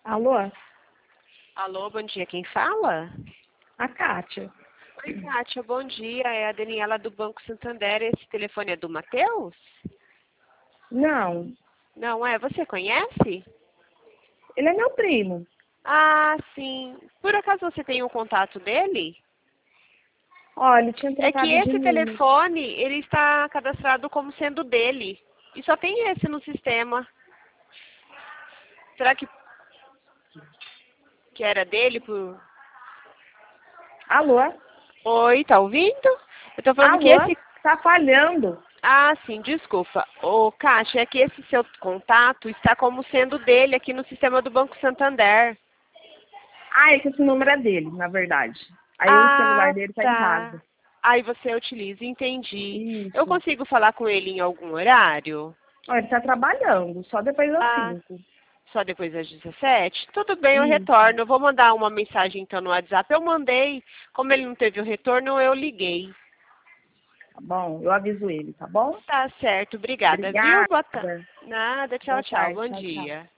Alô? Alô, bom dia, quem fala? A Kátia. Oi, Kátia, bom dia, é a Daniela do Banco Santander, esse telefone é do Matheus? Não, Não é? Você conhece? ele é meu primo. Ah, sim. Por acaso você tem o contato dele? Olha, ele tinha É que trocado de esse número. telefone, ele está cadastrado como sendo dele. E só tem esse no sistema. Será que era dele por... Alô? Oi, tá ouvindo? Eu tô falando que Alô? esse... Tá falhando. Ah, sim, desculpa. Ô, Kátia, é que esse seu contato está como sendo dele aqui no sistema do Banco Santander. Ah, é que esse número é dele, na verdade. Aí o celular Ah, dele tá em tá. casa. Aí você utiliza, entendi. Eu Isso. consigo falar com ele em algum horário? Ó, ele tá trabalhando, só depois das Ah, 5. só depois das 17? Tudo bem, eu Isso. retorno. Eu vou mandar uma mensagem então no WhatsApp. Eu mandei, como ele não teve o retorno, eu liguei. Tá bom? Eu aviso ele, tá bom? Tá certo, obrigada, viu? Obrigada. Nada, tchau, Boa tchau, tarde. bom Tchau, tchau. dia.